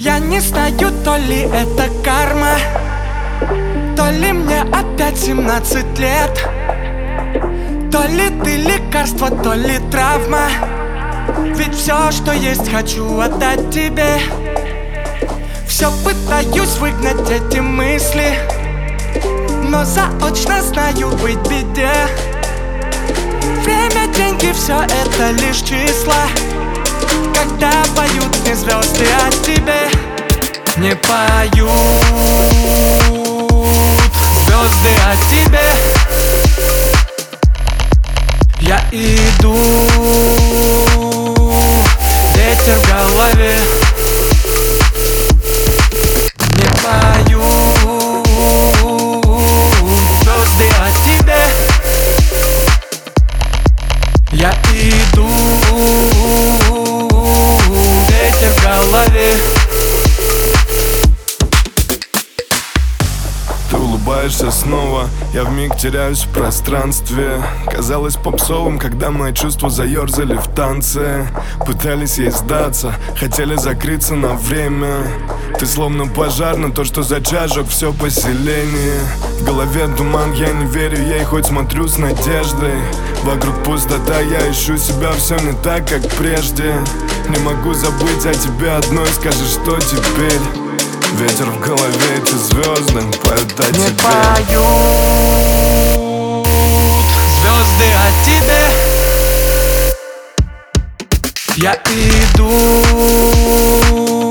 Я не знаю, то ли это карма, то ли мне опять 17 лет, то ли ты лекарство, то ли травма. Ведь все, что есть, хочу отдать тебе. Все пытаюсь выгнать эти мысли, но заочно знаю, быть в беде. Время, деньги, все это лишь числа, когда поют мне звезды о тебе. Не поют звезды о тебе. Я иду, ветер в голове. Не поют звезды о тебе. Я иду, ветер в голове. Ты улыбаешься снова, я вмиг теряюсь в пространстве. Казалось попсовым, когда мои чувства заерзали в танце. Пытались ей сдаться, хотели закрыться на время. Ты словно пожар, но то, что за час жёг все поселение. В голове туман, я не верю ей, хоть смотрю с надеждой. Вокруг пустота, я ищу себя, все не так, как прежде. Не могу забыть о тебе одной, скажи, что теперь? Ветер в голове, эти звезды поют о тебе. Не поют звезды о тебе. Я иду,